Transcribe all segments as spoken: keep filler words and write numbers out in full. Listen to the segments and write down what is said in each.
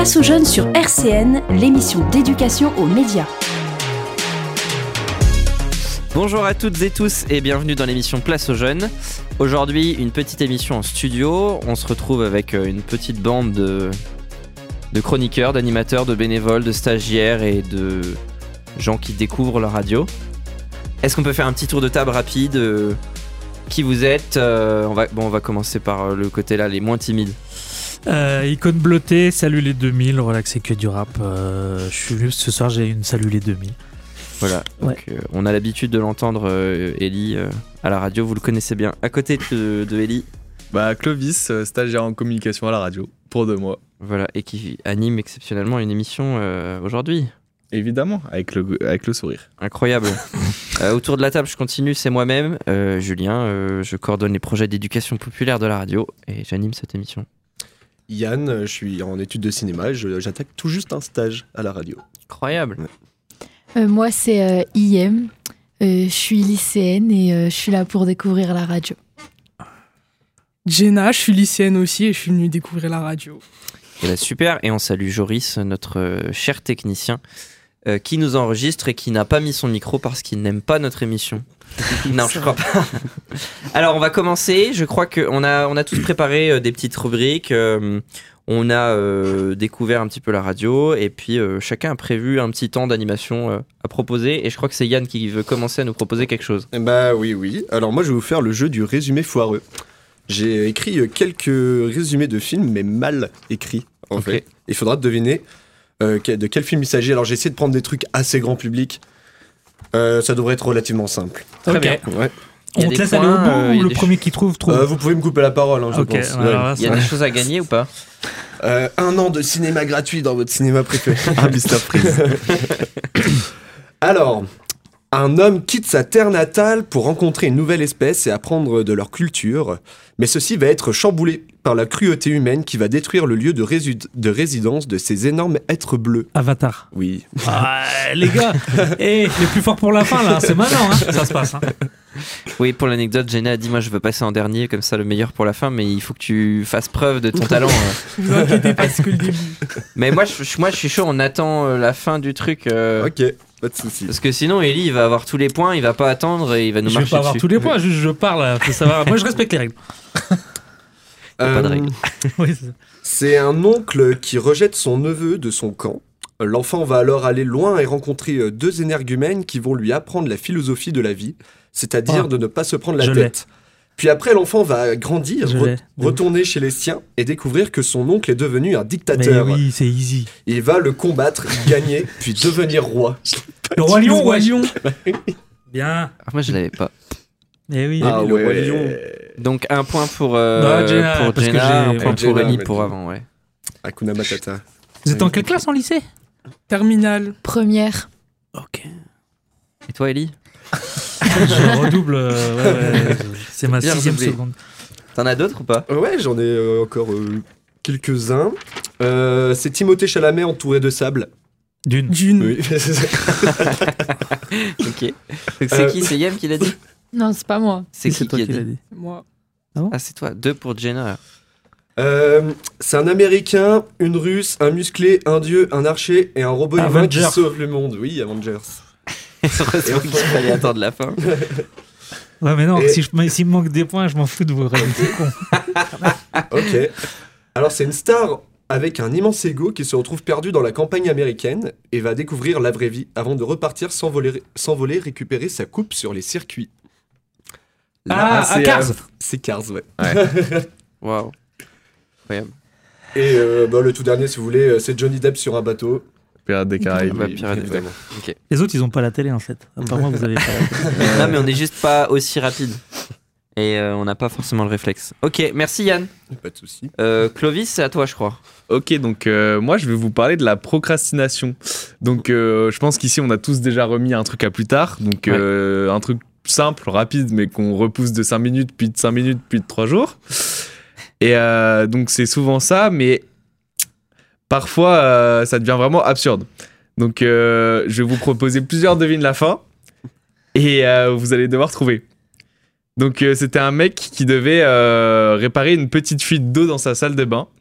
Place aux jeunes sur R C N, l'émission d'éducation aux médias. Bonjour à toutes et tous et bienvenue dans l'émission Place aux jeunes. Aujourd'hui, une petite émission en studio. On se retrouve avec une petite bande de, de chroniqueurs, d'animateurs, de bénévoles, de stagiaires et de gens qui découvrent la radio. Est-ce qu'on peut faire un petit tour de table rapide euh, Qui vous êtes euh, on va, bon, on va commencer par le côté là, les moins timides. Euh, icône bleutée, salut les deux mille, relaxé que du rap. Euh, je suis venu ce soir, j'ai une salut les deux mille. Voilà, donc Ouais. euh, on a l'habitude de l'entendre, euh, Ellie, euh, à la radio, vous le connaissez bien. À côté de, de Ellie, Bah Clovis, euh, stagiaire en communication à la radio, pour deux mois. voilà, et qui anime exceptionnellement une émission euh, aujourd'hui. Évidemment, avec le, avec le sourire. Incroyable. euh, autour de la table, je continue, c'est moi-même, euh, Julien, euh, je coordonne les projets d'éducation populaire de la radio et j'anime cette émission. Yann, je suis en études de cinéma et je- j'attaque tout juste un stage à la radio. Incroyable. Euh, moi, c'est euh, I M. Euh, je suis lycéenne et euh, je suis là pour découvrir la radio. Jenna, je suis lycéenne aussi et je suis venue découvrir la radio. Et bah, super, et on salue Joris, notre euh, cher technicien, euh, qui nous enregistre et qui n'a pas mis son micro parce qu'il n'aime pas notre émission. Non, je crois pas. Alors, on va commencer. Je crois qu'on a, on a tous préparé euh, des petites rubriques. euh, on a euh, découvert un petit peu la radio et puis euh, chacun a prévu un petit temps d'animation euh, à proposer. Et je crois que c'est Yann qui veut commencer à nous proposer quelque chose. Eh Bah oui, oui. Alors moi, je vais vous faire le jeu du résumé foireux. J'ai écrit euh, quelques résumés de films, mais mal écrits, en Ok. fait. Il faudra deviner euh, que- de quel film il s'agit. Alors j'ai essayé de prendre des trucs assez grand public. Euh, ça devrait être relativement simple. Très Ok. bien. Ouais. Il y a On des te laisse points, aller au bout euh, il y a ou le des premier qui trouve, trouve Euh, vous pouvez me couper la parole, hein, je Ok, pense. alors là, Il y a ça- des choses à gagner ou pas? Euh, un an de cinéma gratuit dans votre cinéma préféré. Ah, mister Freeze. Alors, un homme quitte sa terre natale pour rencontrer une nouvelle espèce et apprendre de leur culture, mais ceci va être chamboulé par la cruauté humaine qui va détruire le lieu de, résu- de résidence de ces énormes êtres bleus. Avatar. Oui. Ah, les gars, eh, les plus forts pour la fin là, c'est maintenant, hein, ça se passe. Hein. Oui, pour l'anecdote, Jenna a dit moi je veux passer en dernier, comme ça le meilleur pour la fin, mais il faut que tu fasses preuve de ton talent. euh. Ne vous inquiétez pas, c'est que le début. Mais moi je, je- moi je suis chaud, on attend euh, la fin du truc. euh, Ok, pas de soucis. Parce que sinon Ellie il va avoir tous les points, il va pas attendre et il va nous Je vais marcher pas avoir dessus. tous les points, juste je parle, faut savoir. Moi je respecte les règles. Y a pas de Euh, règle. Oui, c'est ça. C'est un oncle qui rejette son neveu de son camp. L'enfant va alors aller loin et rencontrer euh, deux énergumènes qui vont lui apprendre la philosophie de la vie, c'est-à-dire Ah. de ne pas se prendre la Je l'ai. tête. Puis après, l'enfant va grandir, Je re- l'ai. retourner chez les siens et découvrir que son oncle est devenu un Mais dictateur. oui, c'est easy. Il va le combattre, gagner, puis devenir roi. Le roi lion, roi ouais. lion. Bien. Ah, moi je l'avais pas. Eh oui. Ah le ouais. roi lion. Donc un point pour, euh, Non, Jenna, pour parce que Jenna, j'ai- un ouais, point pour Jenna, Ellie mais pour tu- avant, ouais. Hakuna Matata. Vous êtes en quelle classe en lycée? Terminale. Première. Ok. Et toi Ellie? Je redouble. euh, ouais, ouais, c'est ma Bien sixième redoublé. seconde. T'en as d'autres ou pas? Euh, Ouais, j'en ai euh, encore euh, quelques-uns. Euh, c'est Timothée Chalamet entouré de sable. D'une. Dune. Oui. Ok. Donc c'est Euh, qui? C'est Yem qui l'a dit? Non, c'est pas moi. C'est qui toi qui a qui dit? l'as dit. Moi. Ah c'est toi, deux pour Jenna. Euh, c'est un Américain, une Russe, un musclé, un dieu, un archer et un robot humain qui Avengers. sauve le monde. Oui, Avengers. Heureusement qu'il fallait attendre la fin. Ouais, mais non, Et- si je, mais s'il me manque des points, je m'en fous de vos règles. C'est con. Ok. Alors c'est une star avec un immense ego qui se retrouve perdu dans la campagne américaine et va découvrir la vraie vie avant de repartir s'envoler, s'envoler récupérer sa coupe sur les circuits. Ah, c'est, à Cars. euh, C'est Cars, ouais. Waouh. Incroyable. Et euh, bah, le tout dernier, si vous voulez, euh, c'est Johnny Depp sur un bateau. Pirates des Caraïbes. Ah bah, Oui, Pirates des évidemment. Ok. Les autres, ils ont pas la télé en fait. Apparemment, vous avez pas la télé. Non mais on est juste pas aussi rapide. Et euh, on n'a pas forcément le réflexe. Ok, merci Yann. Pas de souci. Euh, Clovis, c'est à toi je crois. Ok, donc euh, moi je vais vous parler de la procrastination. Donc euh, je pense qu'ici on a tous déjà remis un truc à plus tard. Donc euh, un truc simple, rapide, mais qu'on repousse de cinq minutes, puis de cinq minutes, puis de trois jours. Et euh, donc c'est souvent ça, mais parfois euh, ça devient vraiment absurde. Donc euh, je vais vous proposer plusieurs devines la fin et euh, vous allez devoir trouver. Donc euh, c'était un mec qui devait euh, réparer une petite fuite d'eau dans sa salle de bain.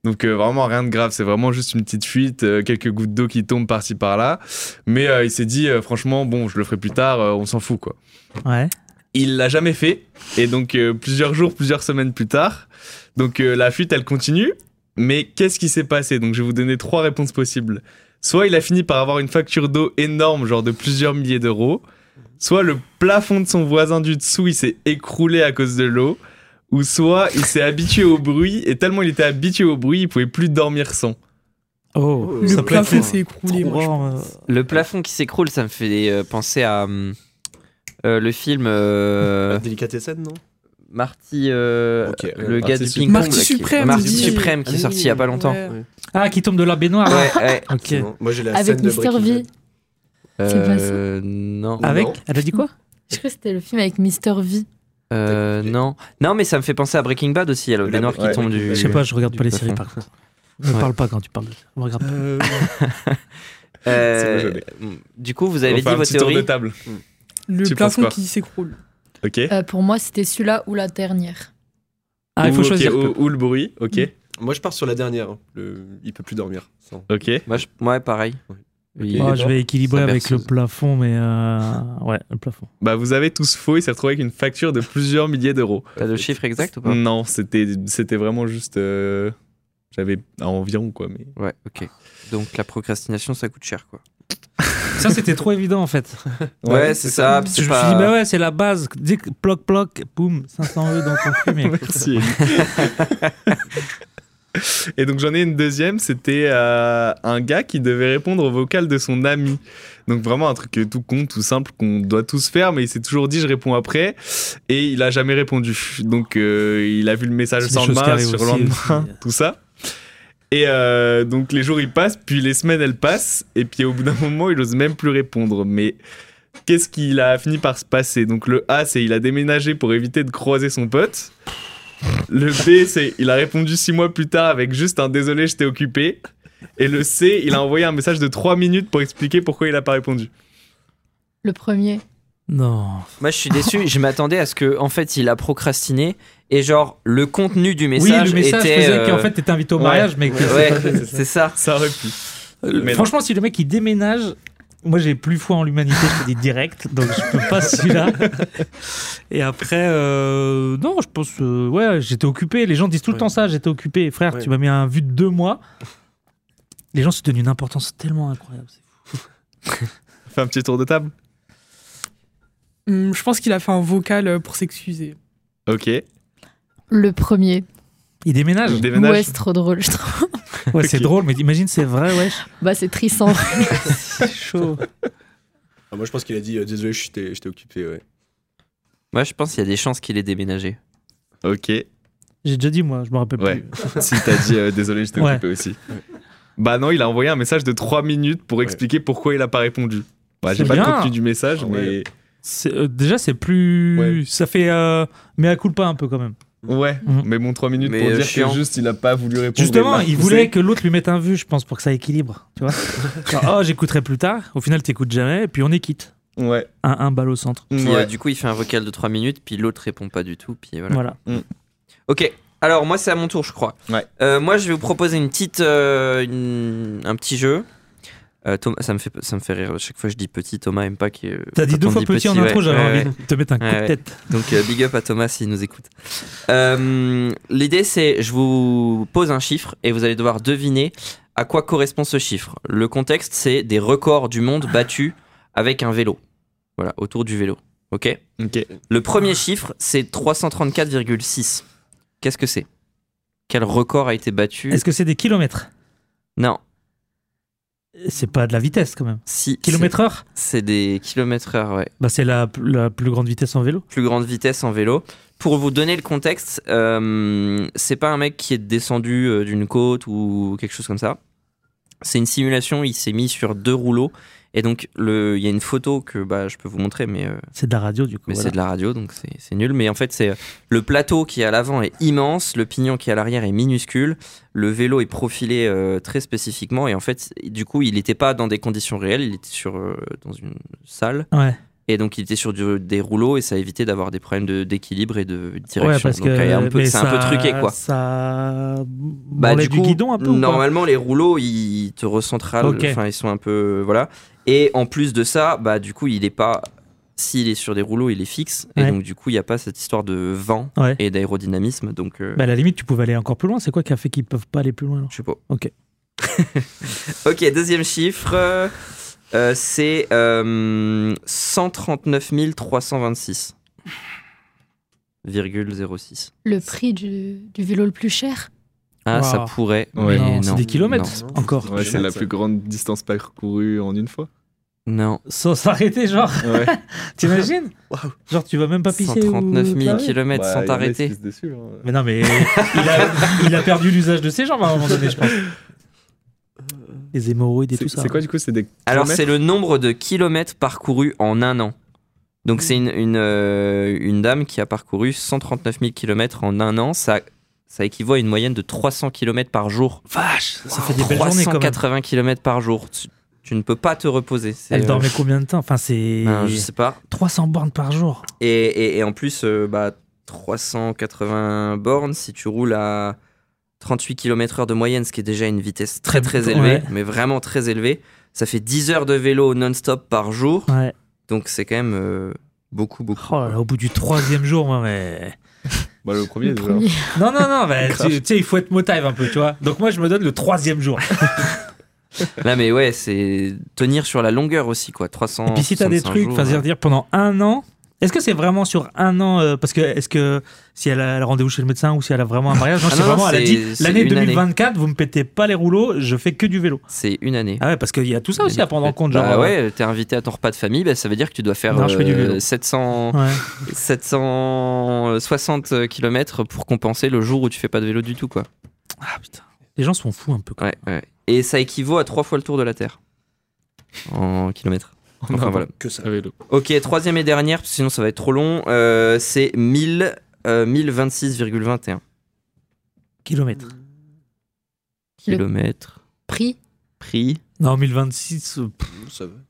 Donc euh, vraiment rien de grave, c'est vraiment juste une petite fuite, euh, quelques gouttes d'eau qui tombent par-ci par-là. Mais euh, il s'est dit, euh, franchement, bon, je le ferai plus tard, euh, on s'en fout quoi. Ouais. Il l'a jamais fait, et donc euh, plusieurs jours, plusieurs semaines plus tard, donc euh, la fuite elle continue. Mais qu'est-ce qui s'est passé? Donc je vais vous donner trois réponses possibles. Soit il a fini par avoir une facture d'eau énorme, genre de plusieurs milliers d'euros. Soit le plafond de son voisin du dessous, il s'est écroulé à cause de l'eau. Ou soit il s'est habitué au bruit, et tellement il était habitué au bruit, il pouvait plus dormir sans. Oh, Le ça peut plafond être s'est écroulé, moi, je trop, pense. euh, Le plafond qui s'écroule, ça me fait euh, penser à euh, euh, le film euh, Délicatessen, non? Marty, euh, Ok, le euh, gars Marty du Suprême. ping-pong. Marty là, qui- Suprême, Marty oui. Suprême qui est Ah sorti oui, il y a pas longtemps. Ouais. Ouais. Ah, qui tombe de la baignoire. Ouais, ouais. Ok. C'est bon. Moi j'ai la Avec scène de Mister Breaking V. Bad. C'est pas ça. Euh, non. Avec Non. Elle a dit quoi? Je crois que c'était le film avec Mister V. Euh, non. Non, mais ça me fait penser à Breaking Bad aussi. Il y a le Ouais, baignoire qui ouais, tombe ouais. du. Je sais pas, je regarde du pas les plafond. séries par contre. Ne Ouais. parle pas quand tu parles de ça. Je regarde pas. Euh, Euh, C'est bon, je l'ai. du coup, vous On avez fait dit un vos petit tour de théories. table. Le Tu penses plafond quoi qui s'écroule. Ok. Euh, pour moi, c'était celui-là ou la dernière. Ah, il faut Ou, ok, choisir. Ou, ou le bruit, ok. Moi je pars sur la dernière. hein. Le... Il peut plus dormir. sans. Ok. Moi, je... ouais, pareil. Ouais. Il- Oh, je vais équilibrer Ça avec le berceuse. plafond, mais euh... ouais, le plafond. Bah vous avez tous faux, il s'est retrouvé avec une facture de plusieurs milliers d'euros. T'as le chiffre exact ou pas? Non, c'était c'était vraiment juste... euh, J'avais environ quoi, mais... Ouais, ok. Donc la procrastination, ça coûte cher, quoi. Ça, c'était trop évident en fait. Ouais, c'est ça. Parce que c'est je me pas- suis dit, bah ouais, c'est la base. Dès que ploc ploc, boum, cinq cents euros dans ton cul, mais. Merci. Ellie. Et donc j'en ai une deuxième, c'était euh, un gars qui devait répondre au vocal de son ami. Donc vraiment un truc euh, tout con, tout simple qu'on doit tous faire, mais il s'est toujours dit je réponds après et il a jamais répondu. Donc euh, il a vu le message C'est des sans choses qui lendemain, arrivent sur le aussi, lendemain, aussi. tout ça. Et euh, donc les jours ils passent, puis les semaines elles passent, et puis au bout d'un moment il ose même plus répondre. Mais qu'est-ce qu'il a fini par se passer? Donc le A c'est il a déménagé pour éviter de croiser son pote. Le B, c'est il a répondu six mois plus tard avec juste un désolé, j'étais occupé. Et le C, il a envoyé un message de trois minutes pour expliquer pourquoi il a pas répondu. Le premier. Non. Moi, je suis déçu. Je m'attendais à ce que, en fait, il a procrastiné et genre le contenu du Oui, message le message était. faisait euh, qu'en fait, t'étais invité au ouais. mariage, mais que. Ouais, c'est ça. Ça aurait pu. Euh, Mais Franchement, si le mec il déménage, moi j'ai plus foi en l'humanité, je te dis direct, donc je peux pas celui-là. Et après, euh, non, je pense, euh, ouais, j'étais occupé. Les gens disent tout le Ouais. temps ça, j'étais occupé. Frère, Ouais. tu m'as mis un vu de deux mois. Les gens se donnent une importance tellement incroyable. c'est fou. Fais un petit tour de table. Hum, je pense qu'il a fait un vocal euh, pour s'excuser. Ok. Le premier. Il déménage. Le déménage. Ouais, c'est trop drôle, je trouve. Ouais, c'est Ok. drôle, mais imagine, c'est vrai, wesh. Bah, c'est triste en vrai. C'est chaud. Ah, moi je pense qu'il a dit euh, désolé, j'étais j'étais occupé. Ouais. Moi, je pense qu'il y a des chances qu'il ait déménagé. Ok. J'ai déjà dit, moi, je me rappelle Ouais. plus. Si t'as dit euh, désolé, j'étais Ouais. occupé aussi. Bah non, il a envoyé un message de trois minutes pour expliquer pourquoi il a pas répondu. Bah, j'ai C'est pas le bien. contenu du message, Ah ouais. mais C'est, euh, déjà, c'est plus. Ouais. Ça fait. Euh... Mais à coup pas un peu quand même. ouais. Mhm. Mais bon, trois minutes Mais, pour euh, dire chiant. que juste il a pas voulu répondre. Justement, l'a il poussé. voulait que l'autre lui mette un vu, je pense, pour que ça équilibre. Tu vois Genre, oh, j'écouterai plus tard. Au final, t'écoutes jamais, et puis on est quitte. Ouais. Un, un balle au centre. Puis, Ouais. euh, du coup, il fait un vocal de trois minutes, puis l'autre répond pas du tout. Puis voilà. Voilà. Ok. Alors, moi, c'est à mon tour, je crois. Ouais. Euh, moi, je vais vous proposer une petite, euh, une- un petit jeu. Euh, Thomas, ça me fait, ça me fait rire. À chaque fois, je dis petit. Thomas aime pas que. T'as dit quand deux on fois petit en intro, ouais, j'avais ouais, envie de te mettre un coup Ouais, de ouais. tête. Donc euh, big up à Thomas s'il nous écoute. Euh, L'idée c'est je vous pose un chiffre et vous allez devoir deviner à quoi correspond ce chiffre. Le contexte c'est des records du monde battus avec un vélo. Voilà, autour du vélo. Ok. Ok. Le premier chiffre c'est trois cent trente-quatre virgule six. Qu'est-ce que c'est? Quel record a été battu? Est-ce que c'est des kilomètres? Non. C'est pas de la vitesse quand même. Si. Kilomètre heure? C'est c'est des kilomètres heure, ouais. Bah, c'est la, la plus grande vitesse en vélo. Plus grande vitesse en vélo. Pour vous donner le contexte, euh, c'est pas un mec qui est descendu euh, d'une côte ou quelque chose comme ça. C'est une simulation, il s'est mis sur deux rouleaux. Et donc, le- il y a une photo que bah, je peux vous montrer, mais, euh, C'est de la radio du coup. mais voilà. c'est de la radio, donc c'est c'est nul. Mais en fait, c'est euh, le plateau qui est à l'avant est immense, le pignon qui est à l'arrière est minuscule, le vélo est profilé euh, très spécifiquement. Et en fait, du coup, il n'était pas dans des conditions réelles, il était sur, euh, dans une salle. Ouais. Et donc il était sur du, des rouleaux et ça évitait d'avoir des problèmes de, d'équilibre et de direction. Ouais, parce donc que euh, un peu, mais c'est ça, un peu truqué quoi. Ça Bah branlait du du coup, guidon un peu. normalement les rouleaux ils te recentrent, Ok. enfin ils sont un peu voilà. Et en plus de ça, bah du coup il est pas, s'il est sur des rouleaux il est fixe et Ouais. donc du coup il y a pas cette histoire de vent Ouais. et d'aérodynamisme donc. Euh, Bah, à la limite, tu pouvais aller encore plus loin. C'est quoi qui a fait qu'ils peuvent pas aller plus loin alors je sais pas. Ok. Ok, deuxième chiffre, euh, euh, c'est euh, cent trente-neuf mille trois cent vingt-six virgule zéro six. Le prix du, du vélo le plus cher. Ah, Wow. ça pourrait. Ouais. mais Non, c'est non, des kilomètres non. encore. Ouais, c'est la plus grande distance parcourue en une fois. Non. Sans s'arrêter, genre. Ouais. T'imagines Waouh. Genre, tu vas même pas pisser cent trente-neuf ou mille laver kilomètres Bah, sans y en a qui t'arrêter. pissent dessus, hein. Mais non, mais il a, il a perdu l'usage de ses jambes à un moment donné, je pense. Les hémorroïdes et C'est tout ça. c'est quoi du coup? C'est des Alors, kilomètres c'est le nombre de kilomètres parcourus en un an. Donc, c'est une, une, euh, une dame qui a parcouru cent trente-neuf mille kilomètres en un an. Ça, ça équivaut à une moyenne de trois cents kilomètres par jour. Vache, ça fait des belles journées quand même. trois cent quatre-vingts kilomètres par jour. Tu, tu ne peux pas te reposer. C'est, Elle euh, dormait combien de temps? Enfin, c'est ben, je sais pas. trois cents bornes par jour. Et, et, et en plus, euh, bah, trois cent quatre-vingts bornes, si tu roules à trente-huit kilomètres heure de moyenne, ce qui est déjà une vitesse très très élevée, Ouais. mais vraiment très élevée, ça fait dix heures de vélo non-stop par jour. Ouais. Donc c'est quand même euh, beaucoup, beaucoup. Oh là là, au bout du troisième jour, moi, mais. Bah, le premier Le déjà. premier. Non, non, non, bah, tu tu sais, il faut être motive un peu, tu vois. Donc moi, je me donne le troisième jour. Là, mais ouais, c'est tenir sur la longueur aussi, quoi. trois cents. Et puis si t'as des trucs, enfin, dire, dire pendant un an. Est-ce que c'est vraiment sur un an euh, parce que est-ce que si elle a le rendez-vous chez le médecin ou si elle a vraiment un mariage, non, Ah c'est non, vraiment, non, elle a c'est- dit c'est l'année une deux mille année. vingt-quatre, vous me pétez pas les rouleaux, je fais que du vélo. C'est une année. Ah ouais, parce qu'il y a tout ça aussi à prendre en compte, genre. Bah ouais, t'es invité à ton repas de famille, bah, ça veut dire que tu dois faire Non, je fais du vélo. euh, sept cents, Ouais. sept cent soixante kilomètres pour compenser le jour où tu fais pas de vélo du tout, quoi. Ah putain, les gens sont fous un peu. Quoi. Ouais, ouais. Et ça équivaut à trois fois le tour de la Terre en kilomètres. Enfin, Non, voilà. Que ça. à vélo. Ok, troisième et dernière, parce que sinon ça va être trop long. euh, c'est mille, euh, mille vingt-six virgule vingt et un Kilomètres. Le- kilomètres. Prix. Prix. Non, mille vingt-six. euh, pff, Ça va.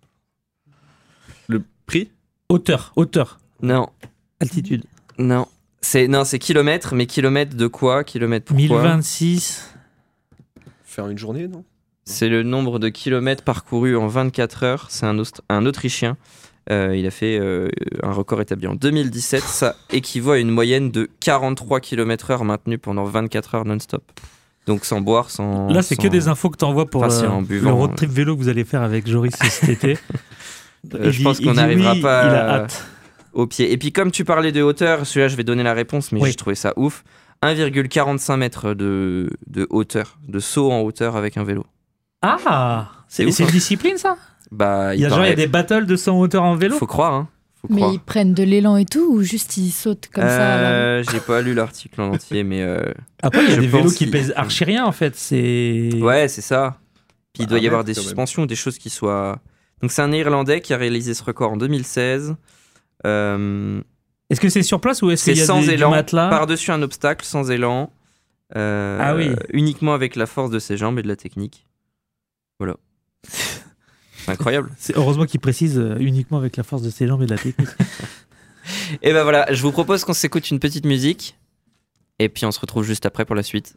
Le prix? hauteur, hauteur, Non, altitude. non. C'est non, c'est kilomètres, mais kilomètres de quoi? Kilomètres pourquoi? mille vingt-six. Faire une journée, non? C'est le nombre de kilomètres parcourus en vingt-quatre heures. C'est un, Aust- un Autrichien. Euh, il a fait euh, un record établi en deux mille dix-sept. Ça équivaut à une moyenne de quarante-trois kilomètres heure maintenue pendant vingt-quatre heures non-stop. Donc sans boire, sans. Là, c'est sans- que des infos que t'envoies pour Enfin, c'est euh, en le buvant, road trip vélo que vous allez faire avec Joris cet été. Euh, Il je dit- pense il qu'on dit n'arrivera oui, pas Il a à- hâte. au pied. Et puis comme tu parlais de hauteur, celui-là je vais donner la réponse, mais Oui. j'ai trouvé ça ouf. un virgule quarante-cinq mètres de, de hauteur, de saut en hauteur avec un vélo. Ah, c'est ouf, c'est une hein. discipline ça. Bah, Il y a genre il y a des battles de cent hauteur en vélo. Faut croire, hein. Faut Mais croire. ils prennent de l'élan et tout ou juste ils sautent comme ça à la- Euh, J'ai pas lu l'article en entier, mais euh, Après, il y a Je des vélos pense qui qu'il- pèsent archi rien en fait. C'est. ouais, c'est ça. Puis il Bah, doit y un avoir mètre, des quand même. suspensions, des choses qui soient. Donc c'est un Néerlandais qui a réalisé ce record en deux mille seize. Euh, Est-ce que c'est sur place ou est-ce c'est qu'il y a sans des, du élan, matelas par-dessus un obstacle, sans élan. Euh, Ah oui. Uniquement avec la force de ses jambes et de la technique. Voilà. C'est incroyable. C'est heureusement qu'il précise euh, uniquement avec la force de ses jambes et de la technique. Et ben voilà, je vous propose qu'on s'écoute une petite musique. Et puis on se retrouve juste après pour la suite.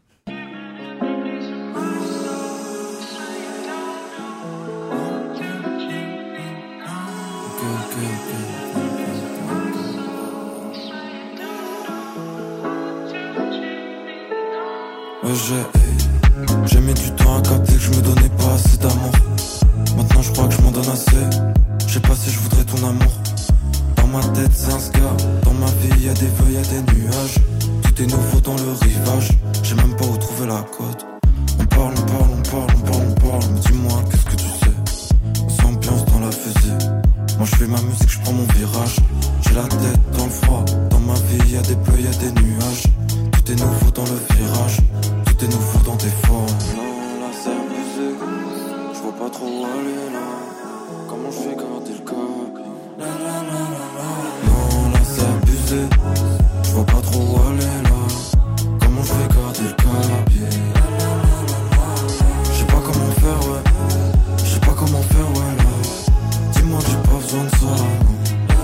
Ouais, j'ai, j'ai mis du temps à capter que je me donnais pas assez d'amour. Maintenant je crois que je m'en donne assez. Je sais pas si je voudrais ton amour. Dans ma tête c'est un scar. Dans ma vie y'a des feuilles, y'a des nuages. Tout est nouveau dans le rivage. J'ai même pas où trouver la côte. On parle, on parle, on parle, on parle, on parle. Mais dis-moi qu'est-ce que tu sais. On s'ambiance dans la fusée. Moi je fais ma musique, je prends mon virage. J'ai la tête dans le froid. Dans ma vie y'a des feuilles, y'a des nuages. Tout est nouveau dans le virage. Tout est nouveau dans tes formes. Non, là c'est abusé. Je vois pas trop où aller là. Comment je fais garder le cap? La, la, la, la, la. Non, là c'est abusé. Je vois pas trop où aller là. Comment je fais garder le cap? Yeah. La, la, la, la, la. Je sais pas comment faire, ouais. Je sais pas comment faire, ouais là. Dis-moi, j'ai pas besoin de ça. Non.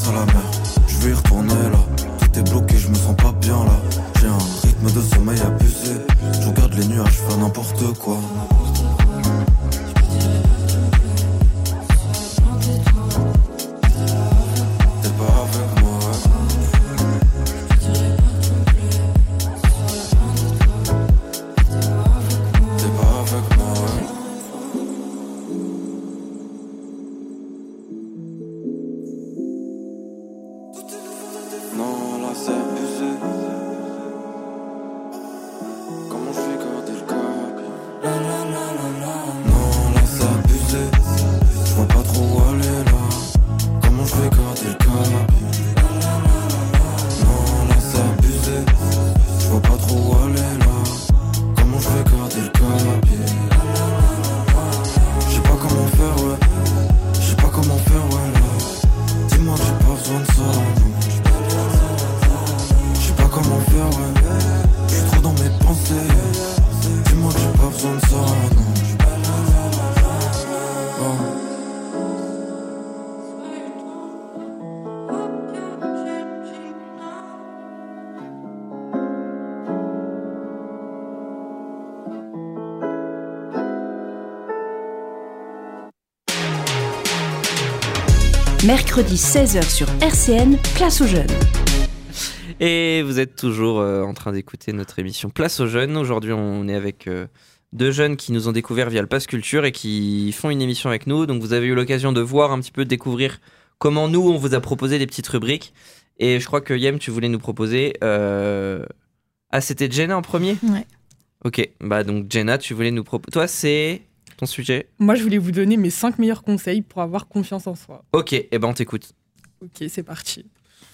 à la mer. Je vais y retourner là. Tout est bloqué, je me sens pas bien là. J'ai un rythme de sommeil abusé. Je regarde les nuages faire n'importe quoi. T'es pas avec moi. T'es pas avec moi. Non, là c'est abusé. Comment je vais garder le cap? La la la la la. Non, là c'est abusé. Je vois pas trop où aller là. Comment je vais garder le cap? La la la la la. Non, là c'est abusé. Je vois pas trop où aller là. Comment je vais garder le cap? La la la la la. Je sais pas comment faire, ouais. Je sais pas comment faire, ouais là. Dis-moi que j'ai pas besoin de ça, non. Je sais pas comment faire, ouais. Je suis trop dans mes pensées. Dis-moi que j'ai pas besoin de ça, non. Oh. Mercredi seize heures sur R C N, place aux jeunes. Et vous êtes toujours euh, en train d'écouter notre émission Place aux jeunes. Aujourd'hui, on est avec euh, deux jeunes qui nous ont découvert via le Pass Culture et qui font une émission avec nous. Donc vous avez eu l'occasion de voir un petit peu, de découvrir comment nous, on vous a proposé des petites rubriques. Et je crois que Yem, tu voulais nous proposer... Euh... Ah, c'était Jenna en premier ? Ouais. Ok, bah donc Jenna, tu voulais nous proposer... Toi, c'est ton sujet ? Moi, je voulais vous donner mes cinq meilleurs conseils pour avoir confiance en soi. Ok, et eh ben on t'écoute. Ok, c'est parti.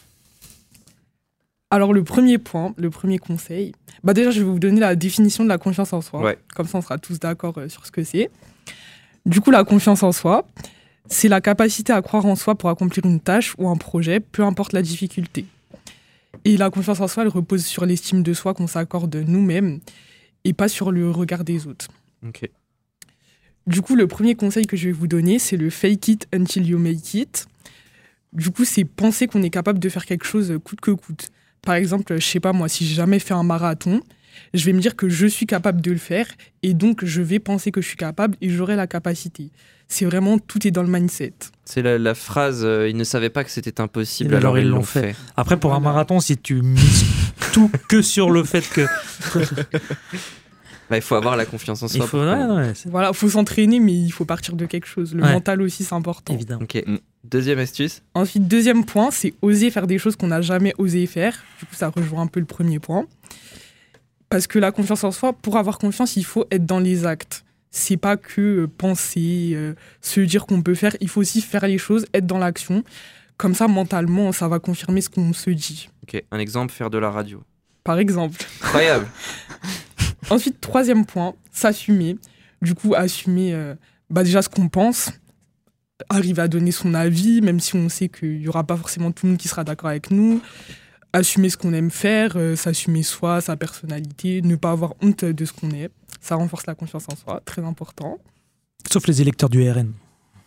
Alors, le premier point, le premier conseil, bah déjà, je vais vous donner la définition de la confiance en soi. Ouais. Comme ça, on sera tous d'accord euh, sur ce que c'est. Du coup, la confiance en soi, c'est la capacité à croire en soi pour accomplir une tâche ou un projet, peu importe la difficulté. Et la confiance en soi, elle repose sur l'estime de soi qu'on s'accorde nous-mêmes et pas sur le regard des autres. Ok. Du coup, le premier conseil que je vais vous donner, c'est le fake it until you make it. Du coup, c'est penser qu'on est capable de faire quelque chose coûte que coûte. Par exemple, je sais pas moi, si j'ai jamais fait un marathon, je vais me dire que je suis capable de le faire et donc je vais penser que je suis capable et j'aurai la capacité. C'est vraiment, tout est dans le mindset. C'est la, la phrase euh, « Ils ne savaient pas que c'était impossible, Et alors ils l'ont fait. fait ». Après, pour un marathon, si tu mises tout que sur le fait que... Bah, il faut avoir la confiance en soi. Il faut, ouais, ouais, voilà, il faut s'entraîner, mais il faut partir de quelque chose. Le ouais. mental aussi, c'est important. Évidemment. Ok. Deuxième astuce. Ensuite, deuxième point, c'est oser faire des choses qu'on n'a jamais osé faire. Du coup, ça rejoint un peu le premier point. Parce que la confiance en soi, pour avoir confiance, il faut être dans les actes. C'est pas que penser, euh, se dire qu'on peut faire. Il faut aussi faire les choses, être dans l'action. Comme ça, mentalement, ça va confirmer ce qu'on se dit. Ok. Un exemple, faire de la radio. Par exemple. Incroyable. Ensuite, troisième point, s'assumer. Du coup, assumer euh, bah déjà ce qu'on pense, arriver à donner son avis, même si on sait qu'il n'y aura pas forcément tout le monde qui sera d'accord avec nous. Assumer ce qu'on aime faire, euh, s'assumer soi, sa personnalité, ne pas avoir honte de ce qu'on est. Ça renforce la confiance en soi, très important. Sauf les électeurs du R N.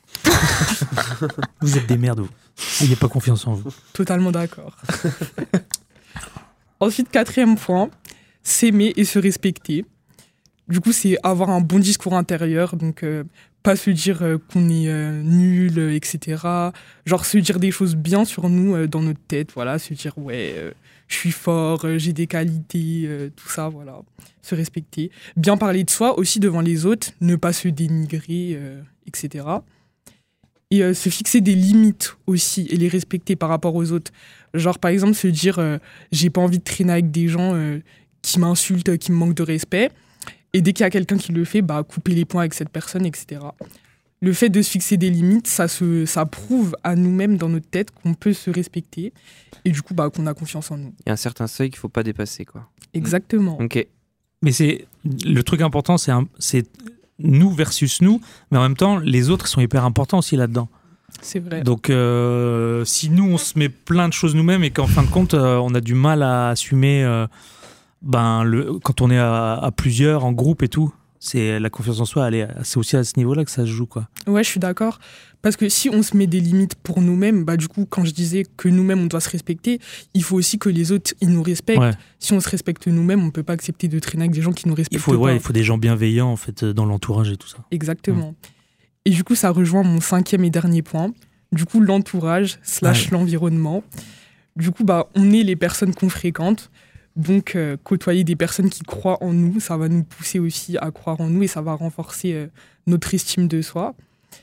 Vous êtes des merdes, vous. N'ayez pas confiance en vous. Totalement d'accord. Ensuite, quatrième point, s'aimer et se respecter. Du coup, c'est avoir un bon discours intérieur, donc euh, pas se dire euh, qu'on est euh, nul, euh, et cetera. Genre se dire des choses bien sur nous euh, dans notre tête, voilà, se dire ouais, euh, je suis fort, euh, j'ai des qualités, euh, tout ça, voilà. Se respecter. Bien parler de soi aussi devant les autres, ne pas se dénigrer, euh, et cetera. Et euh, se fixer des limites aussi et les respecter par rapport aux autres. Genre par exemple se dire euh, j'ai pas envie de traîner avec des gens euh, qui m'insultent, qui me manquent de respect. Et dès qu'il y a quelqu'un qui le fait, bah, couper les points avec cette personne, et cetera. Le fait de se fixer des limites, ça, se, ça prouve à nous-mêmes dans notre tête qu'on peut se respecter et du coup bah, qu'on a confiance en nous. Il y a un certain seuil qu'il ne faut pas dépasser, quoi. Exactement. Ok. Mais c'est, le truc important, c'est, un, c'est nous versus nous, mais en même temps, les autres sont hyper importants aussi là-dedans. C'est vrai. Donc, euh, si nous, on se met plein de choses nous-mêmes et qu'en fin de compte, euh, on a du mal à assumer... Euh, Ben, le, quand on est à, à plusieurs, en groupe et tout, C'est la confiance en soi, elle est, c'est aussi à ce niveau-là que ça se joue, quoi. Ouais, je suis d'accord. Parce que si on se met des limites pour nous-mêmes, bah du coup, quand je disais que nous-mêmes, on doit se respecter, il faut aussi que les autres, ils nous respectent. Ouais. Si on se respecte nous-mêmes, on peut pas accepter de traîner avec des gens qui nous respectent Il faut, pas. ouais, il faut des gens bienveillants, en fait, dans l'entourage et tout ça. Exactement. Mmh. Et du coup, ça rejoint mon cinquième et dernier point. Du coup, l'entourage slash ouais. l'environnement. Du coup, bah, on est les personnes qu'on fréquente. Donc, euh, côtoyer des personnes qui croient en nous, ça va nous pousser aussi à croire en nous et ça va renforcer euh, notre estime de soi.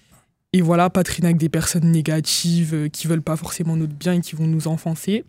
Et voilà, pas traîner avec des personnes négatives euh, qui veulent pas forcément notre bien et qui vont nous enfoncer.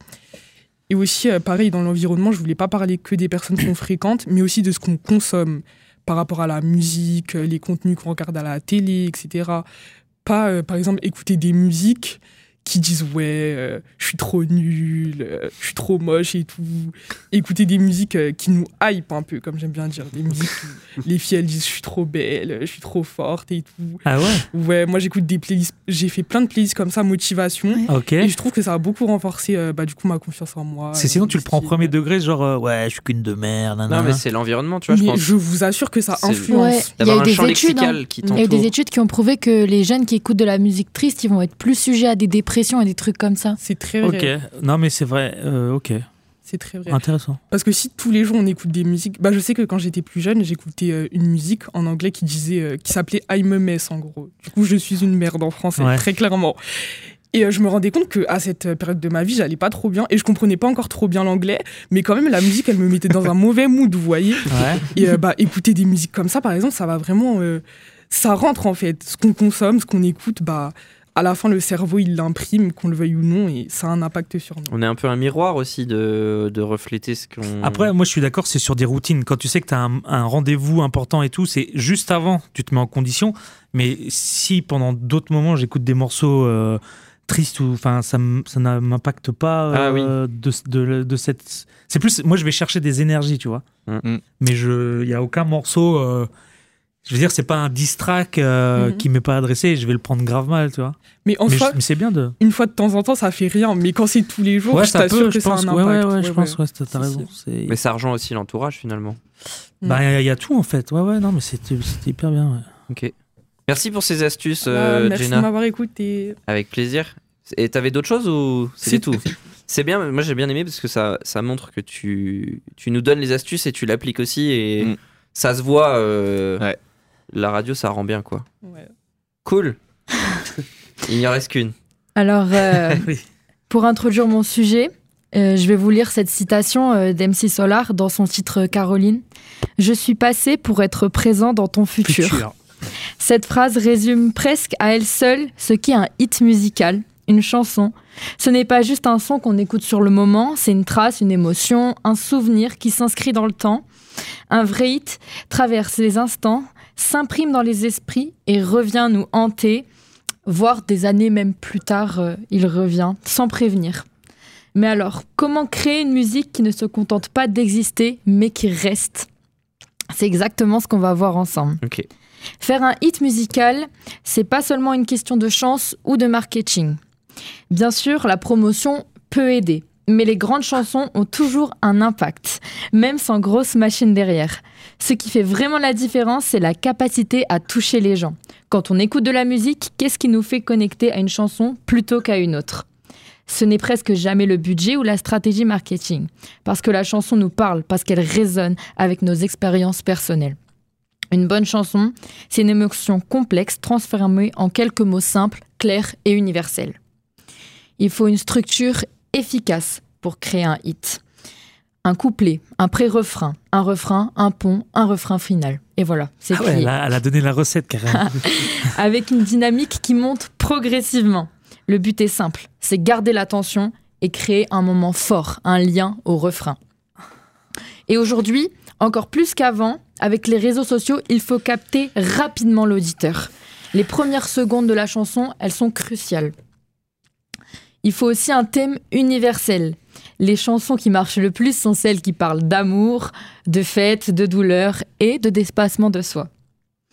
Et aussi, euh, pareil, dans l'environnement, je voulais pas parler que des personnes qu'on fréquente, mais aussi de ce qu'on consomme par rapport à la musique, les contenus qu'on regarde à la télé, et cetera. Pas, euh, par exemple, écouter des musiques qui disent « ouais, euh, je suis trop nul, euh, je suis trop moche et tout ». Écouter des musiques euh, qui nous hype un peu, comme j'aime bien dire. Des musiques où les filles, elles disent « je suis trop belle, je suis trop forte » et tout. Ah ouais ? Ouais, moi j'écoute des playlists, j'ai fait plein de playlists comme ça, motivation. Ok. Et je trouve que ça a beaucoup renforcé euh, bah, du coup, ma confiance en moi. C'est sinon euh, tu le prends au premier degré, genre euh, « ouais, je suis qu'une de merde ». Non, mais c'est l'environnement, tu vois, mais je pense. je vous assure que ça C'est- influence. Ouais, il y D'avoir a eu un des champ études, hein. lexical qui Il y a eu t'entoure. des études qui ont prouvé que les jeunes qui écoutent de la musique triste, ils vont être plus sujets à des dépressions et des trucs comme ça. C'est très vrai. Ok, non mais c'est vrai, euh, ok, C'est très vrai. intéressant. Parce que si tous les jours on écoute des musiques, bah je sais que quand j'étais plus jeune, j'écoutais euh, une musique en anglais qui disait, euh, qui s'appelait I'm a mess en gros. Du coup, je suis une merde en français, Ouais. très clairement. Et euh, je me rendais compte qu'à cette période de ma vie, j'allais pas trop bien et je comprenais pas encore trop bien l'anglais, mais quand même la musique, elle me mettait dans un mauvais mood, vous voyez. Ouais. Et euh, bah écouter des musiques comme ça, par exemple, ça va vraiment, euh, ça rentre en fait. Ce qu'on consomme, ce qu'on écoute, bah à la fin le cerveau il l'imprime, qu'on le veuille ou non, et ça a un impact sur nous. On est un peu un miroir aussi de, de refléter ce qu'on... Après, moi je suis d'accord, c'est sur des routines. Quand tu sais que tu as un, un rendez-vous important et tout, c'est juste avant, tu te mets en condition. Mais si pendant d'autres moments j'écoute des morceaux euh, tristes, ou, enfin, ça, m- ça ne m'impacte pas euh, Ah oui. de, de, de cette. C'est plus, moi je vais chercher des énergies, tu vois. Mm. Mais il n'y a aucun morceau. euh, Je veux dire, c'est pas un diss track euh, Mhm. qui m'est pas adressé et je vais le prendre grave mal, tu vois. Mais en mais, soi, je- mais c'est bien de. une fois de temps en temps, ça fait rien. Mais quand c'est tous les jours, Ouais, je ça t'assure peut, que je ça a pense. un Ouais, impact. ouais, ouais, je Ouais, pense, ouais. ouais, t'as t'as Si, raison. C'est- Mais ça rejoint aussi l'entourage finalement. Bah, il y, a- y a tout en fait. Ouais, ouais, non, mais c'était c'était hyper bien. Ouais. Ok. Merci pour ces astuces, Ah, euh, merci Jenna. de m'avoir écouté. Avec plaisir. Et t'avais d'autres choses ou c'est C'est tout? C'est bien, moi j'ai bien aimé parce que ça, ça montre que tu, tu nous donnes les astuces et tu l'appliques aussi et Mm. ça se voit. euh, Ouais. La radio, ça rend bien quoi. Ouais. Cool. Il n'y en reste qu'une. Alors, euh, Oui. pour introduire mon sujet, euh, je vais vous lire cette citation euh, d'M C Solar dans son titre Caroline. « Je suis passé pour être présent dans ton futur. Futur. Cette phrase résume presque à elle seule ce qu'est un hit musical, une chanson. Ce n'est pas juste un son qu'on écoute sur le moment, c'est une trace, une émotion, un souvenir qui s'inscrit dans le temps. Un vrai hit traverse les instants, s'imprime dans les esprits et revient nous hanter, voire des années même plus tard, euh, il revient, sans prévenir. Mais alors, comment créer une musique qui ne se contente pas d'exister, mais qui reste ? C'est exactement ce qu'on va voir ensemble. Ok. Faire un hit musical, c'est pas seulement une question de chance ou de marketing. Bien sûr, la promotion peut aider, mais les grandes chansons ont toujours un impact, même sans grosse machine derrière. Ce qui fait vraiment la différence, c'est la capacité à toucher les gens. Quand on écoute de la musique, qu'est-ce qui nous fait connecter à une chanson plutôt qu'à une autre ? Ce n'est presque jamais le budget ou la stratégie marketing, parce que la chanson nous parle, parce qu'elle résonne avec nos expériences personnelles. Une bonne chanson, c'est une émotion complexe transformée en quelques mots simples, clairs et universels. Il faut une structure efficace pour créer un hit. Un couplet, un pré-refrain, un refrain, un pont, un refrain final. Et voilà, c'est Ah ouais, créé. elle a, elle a donné la recette carrément. Avec une dynamique qui monte progressivement. Le but est simple, c'est garder l'attention et créer un moment fort, un lien au refrain. Et aujourd'hui, encore plus qu'avant, avec les réseaux sociaux, il faut capter rapidement l'auditeur. Les premières secondes de la chanson, elles sont cruciales. Il faut aussi un thème universel. Les chansons qui marchent le plus sont celles qui parlent d'amour, de fête, de douleur et de dépassement de soi. Pourquoi ?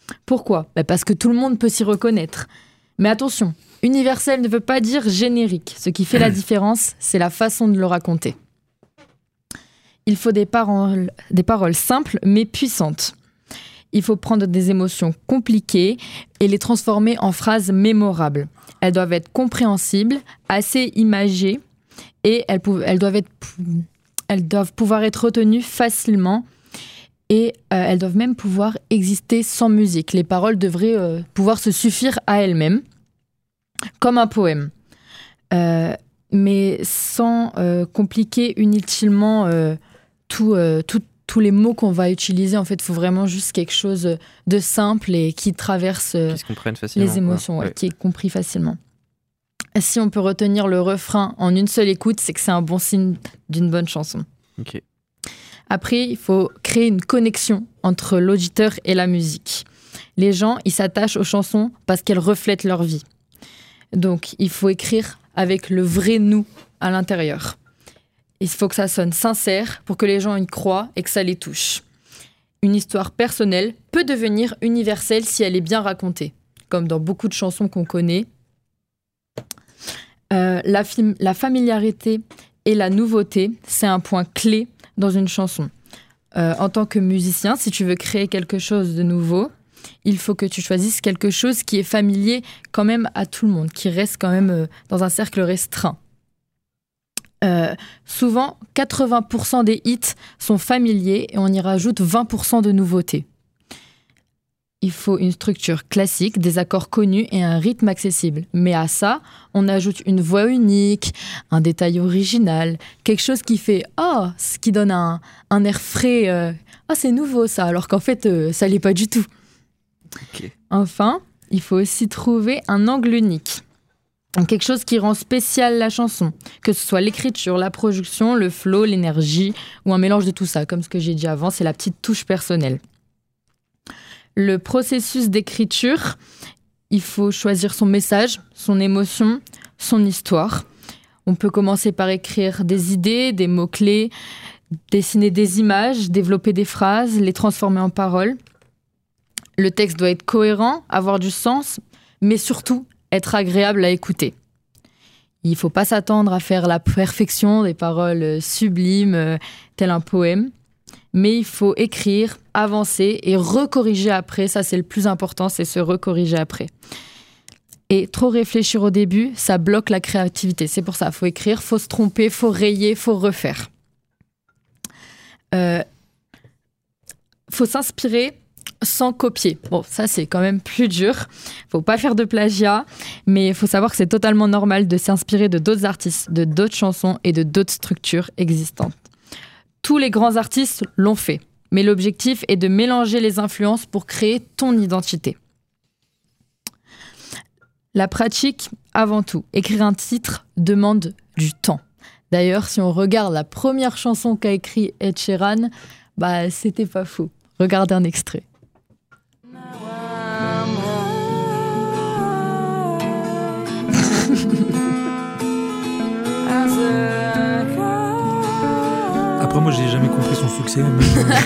Ben parce que tout le monde peut s'y reconnaître. Mais attention, universel ne veut pas dire générique. Ce qui fait la différence, c'est la façon de le raconter. Il faut des paroles, des paroles simples mais puissantes. Il faut prendre des émotions compliquées et les transformer en phrases mémorables. Elles doivent être compréhensibles, assez imagées et elles, pou- elles, doivent, être, elles doivent pouvoir être retenues facilement et euh, elles doivent même pouvoir exister sans musique. Les paroles devraient euh, pouvoir se suffire à elles-mêmes, comme un poème. Euh, mais sans euh, compliquer inutilement euh, tout, euh, tout, tous les mots qu'on va utiliser. En fait, il faut vraiment juste quelque chose de simple et qui traverse euh, Qui se comprennent facilement. les émotions, quoi. ouais, Ouais. qui est compris facilement. Si on peut retenir le refrain en une seule écoute, c'est que c'est un bon signe d'une bonne chanson. Ok. Après, il faut créer une connexion entre l'auditeur et la musique. Les gens, ils s'attachent aux chansons parce qu'elles reflètent leur vie. Donc, il faut écrire avec le vrai nous à l'intérieur. Il faut que ça sonne sincère pour que les gens y croient et que ça les touche. Une histoire personnelle peut devenir universelle si elle est bien racontée, comme dans beaucoup de chansons qu'on connaît. Euh, la, fam- la familiarité et la nouveauté, c'est un point clé dans une chanson. Euh, en tant que musicien, si tu veux créer quelque chose de nouveau, il faut que tu choisisses quelque chose qui est familier quand même à tout le monde, qui reste quand même euh, dans un cercle restreint. Euh, souvent, quatre-vingts pour cent des hits sont familiers et on y rajoute vingt pour cent de nouveautés. Il faut une structure classique, des accords connus et un rythme accessible. Mais à ça, on ajoute une voix unique, un détail original, quelque chose qui fait « Oh !» ce qui donne un, un air frais. euh, « Oh, c'est nouveau ça !» alors qu'en fait, euh, ça l'est pas du tout. Ok. Enfin, il faut aussi trouver un angle unique. Quelque chose qui rend spéciale la chanson, que ce soit l'écriture, la production, le flow, l'énergie ou un mélange de tout ça. Comme ce que j'ai dit avant, c'est la petite touche personnelle. Le processus d'écriture, il faut choisir son message, son émotion, son histoire. On peut commencer par écrire des idées, des mots-clés, dessiner des images, développer des phrases, les transformer en paroles. Le texte doit être cohérent, avoir du sens, mais surtout être agréable à écouter. Il ne faut pas s'attendre à faire la perfection, des paroles sublimes, euh, tel un poème. Mais il faut écrire, avancer et recorriger après. Ça, c'est le plus important, c'est se recorriger après. Et trop réfléchir au début, ça bloque la créativité. C'est pour ça, il faut écrire, il faut se tromper, il faut rayer, il faut refaire. Il euh, faut s'inspirer sans copier. Bon, ça, c'est quand même plus dur. Il ne faut pas faire de plagiat, mais il faut savoir que c'est totalement normal de s'inspirer de d'autres artistes, de d'autres chansons et de d'autres structures existantes. Tous les grands artistes l'ont fait, mais l'objectif est de mélanger les influences pour créer ton identité. La pratique, avant tout. Écrire un titre demande du temps. D'ailleurs, si on regarde la première chanson qu'a écrit Ed Sheeran, bah, c'était pas faux. Regardez un extrait. Après, moi, j'ai jamais compris son succès. Mais...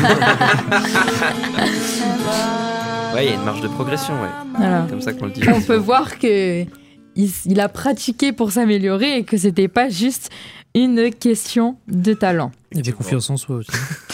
Ouais, il y a une marge de progression, ouais. Voilà. Comme ça qu'on le dit. On peut voir que il, il a pratiqué pour s'améliorer et que c'était pas juste une question de talent. Il avait confiance en soi aussi.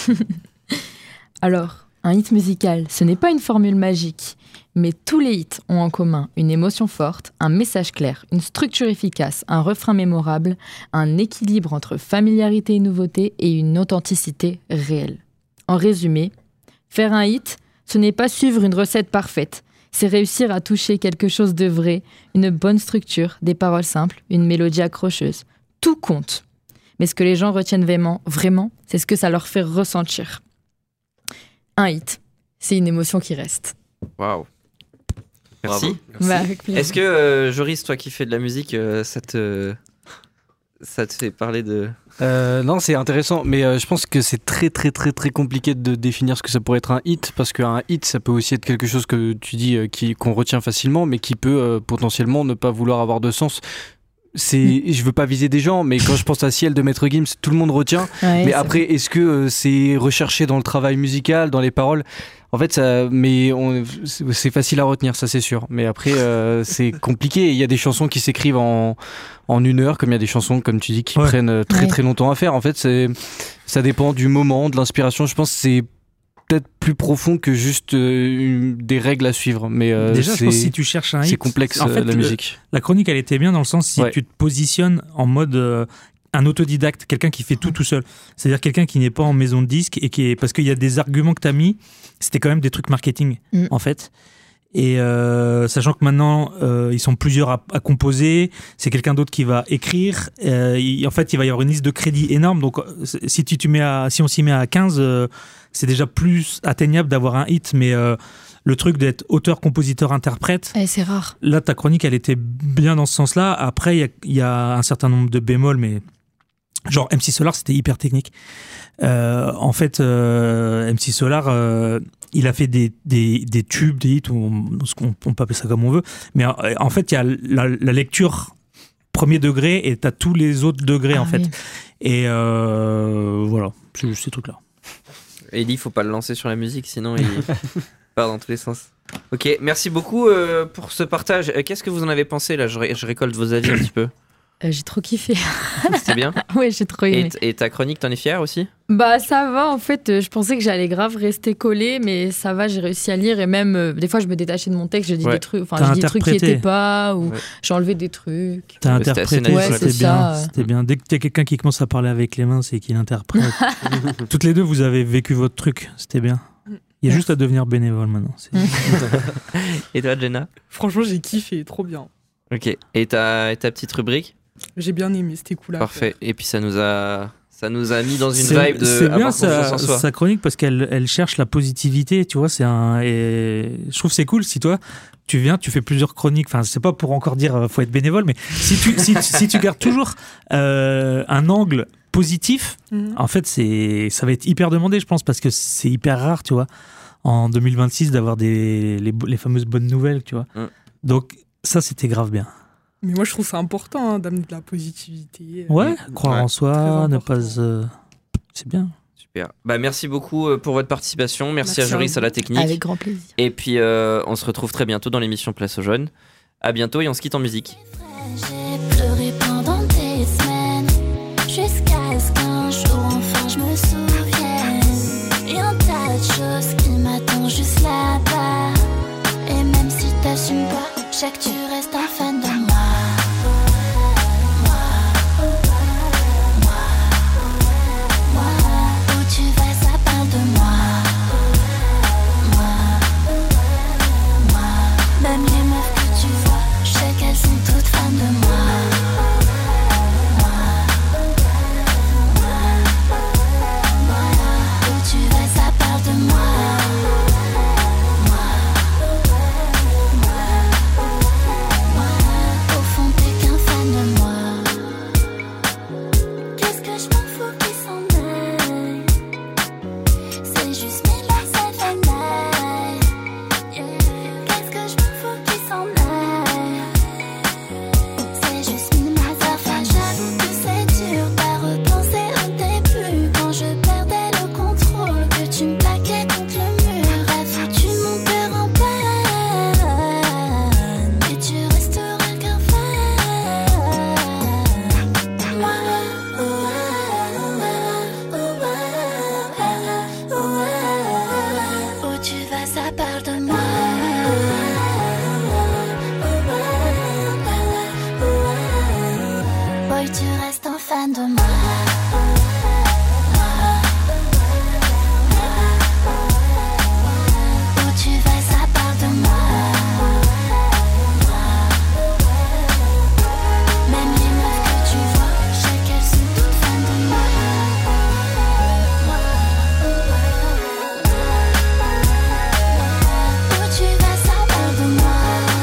Alors, un hit musical, ce n'est pas une formule magique, mais tous les hits ont en commun une émotion forte, un message clair, une structure efficace, un refrain mémorable, un équilibre entre familiarité et nouveauté et une authenticité réelle. En résumé, faire un hit, ce n'est pas suivre une recette parfaite, c'est réussir à toucher quelque chose de vrai, une bonne structure, des paroles simples, une mélodie accrocheuse. Tout compte. Mais ce que les gens retiennent vraiment, vraiment, c'est ce que ça leur fait ressentir. Un hit, c'est une émotion qui reste. Waouh. Merci. Bah, avec plaisir. Est-ce que, euh, Joris, toi qui fais de la musique, euh, ça te... ça te fait parler de... Euh, non, c'est intéressant, mais euh, je pense que c'est très très très très compliqué de définir ce que ça pourrait être un hit, parce qu'un hit, ça peut aussi être quelque chose que tu dis euh, qui, qu'on retient facilement, mais qui peut euh, potentiellement ne pas vouloir avoir de sens. C'est, je veux pas viser des gens, mais quand je pense à Ciel de Maître Gims, tout le monde retient. Ouais, mais c'est après, vrai. est-ce que euh, c'est recherché dans le travail musical, dans les paroles ? En fait, ça, mais on, c'est facile à retenir, ça c'est sûr. Mais après, euh, c'est compliqué. Il y a des chansons qui s'écrivent en, en une heure, comme il y a des chansons, comme tu dis, qui Ouais. prennent très Ouais. très longtemps à faire. En fait, c'est, ça dépend du moment, de l'inspiration. Je pense que c'est peut-être plus profond que juste euh, une- des règles à suivre. Mais euh, Déjà, je c'est, pense que si tu cherches un hit, c'est complexe en fait, euh, la le- musique. La chronique, elle était bien dans le sens si Ouais. tu te positionnes en mode euh, un autodidacte, quelqu'un qui fait tout tout seul. C'est-à-dire quelqu'un qui n'est pas en maison de disques et qui est parce qu'il y a des arguments que tu as mis, c'était quand même des trucs marketing Mm. en fait. Et euh, sachant que maintenant euh, ils sont plusieurs à, à composer, c'est quelqu'un d'autre qui va écrire. Euh, il- en fait, il va y avoir une liste de crédits énorme. Donc, euh, si tu, tu mets à, si on s'y met à quinze, euh, c'est déjà plus atteignable d'avoir un hit. Mais euh, le truc d'être auteur, compositeur, interprète, Eh, c'est rare. là, ta chronique, elle était bien dans ce sens-là. Après, il y a- il y, a un certain nombre de bémols, mais genre M C Solar, c'était hyper technique. Euh, en fait, euh, M C Solar, euh, il a fait des, des, des tubes, des hits, on, on, on peut appeler ça comme on veut. Mais euh, en fait, il y a la, la lecture premier degré et t'as tous les autres degrés, Ah en fait. oui. Et euh, voilà, c'est juste ces trucs-là. Ellie, faut pas le lancer sur la musique, sinon il part dans tous les sens. Ok, merci beaucoup euh, pour ce partage. Euh, Qu'est-ce que vous en avez pensé là? je, ré- je récolte vos avis un petit peu. Euh, j'ai trop kiffé. C'était bien. Ouais, j'ai trop Et, aimé. t- et ta chronique, t'en es fière aussi? Bah ça va en fait, euh, je pensais que j'allais grave rester collée, mais ça va, j'ai réussi à lire et même euh, des fois je me détachais de mon texte, je dis Ouais. des trucs, enfin T'as je dis des trucs qui interprété. étaient pas ou Ouais. j'ai enlevé des trucs. T'as Ouais, c'était assez interprété, naturel. Ouais, c'était c'est bien, ça, ouais. c'était bien. Dès que t'as quelqu'un qui commence à parler avec les mains, c'est qu'il interprète. Toutes les deux, vous avez vécu votre truc, c'était bien. Il y a Merci. juste à devenir bénévole maintenant. c'est- Et toi, Jenna? Franchement, j'ai kiffé, trop bien. Ok. Et ta, et ta petite rubrique? J'ai bien aimé, c'était cool à Parfait. Et puis ça nous a, ça nous a mis dans une C'est- vibe de C'est bien avoir confiance sa, en soi. sa chronique parce qu'elle elle cherche la positivité, tu vois. C'est un, et je trouve que c'est cool si toi tu viens, tu fais plusieurs chroniques. Enfin, c'est pas pour encore dire euh, faut être bénévole, mais si tu si, si tu gardes toujours euh, un angle positif, faire. en fait, c'est ça va être hyper demandé, je pense, parce que c'est hyper rare, tu vois, en deux mille vingt-six d'avoir des les, bo- les fameuses bonnes nouvelles, tu vois. Mm. Donc ça, c'était grave bien. Mais moi, je trouve ça important hein, d'amener de la positivité. Ouais, croire Ouais. en soi, Très ne important. pas, euh, c'est bien. Super. Bah, merci beaucoup euh, pour votre participation. Merci, Merci à à Joris vous. à la technique. Avec grand plaisir. Et puis, euh, on se retrouve très bientôt dans l'émission Place aux Jeunes. À bientôt et on se quitte en musique. J'ai pleuré pendant des semaines, jusqu'à ce qu'un jour enfin je me souvienne. Y a un tas de choses qui m'attendent juste là-bas. Et même si t'assumes pas, je sais que tu restes un fan de moi. Moi, moi, moi. Où tu vas, ça parle de moi. Moi, moi. Même les meufs que tu vois, je sais qu'elles sont toutes fans de moi. Où tu vas, ça parle de moi. Au fond, t'es qu'un fan de moi. Qu'est-ce que je m'en fous qui s'en aille? C'est juste mes mains, ça fait mal. Qu'est-ce que je m'en fous qui s'en aille? C'est juste mes mains, ça fait mal. J'avoue que c'est dur d'à repenser au début, quand je perdais le contrôle, que tu me plaquais contre le mur. T'as foutu mon cœur en panne, mais tu resteras qu'un fan. Moi, où tu vas, ça parle de moi. Boy, tu restes un fan de moi. Où tu vas, ça parle de moi. Même les meufs que tu vois, je sais qu'elles sont toutes fans de moi. Où tu vas, ça parle de moi.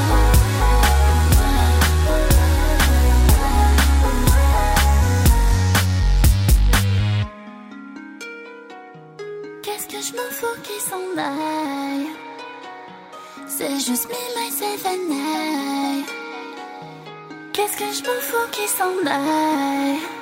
Qu'est-ce que je m'en fous qui s'en aille? C'est juste me, myself and I. Qu'est-ce que je m'en fous qui s'en aille?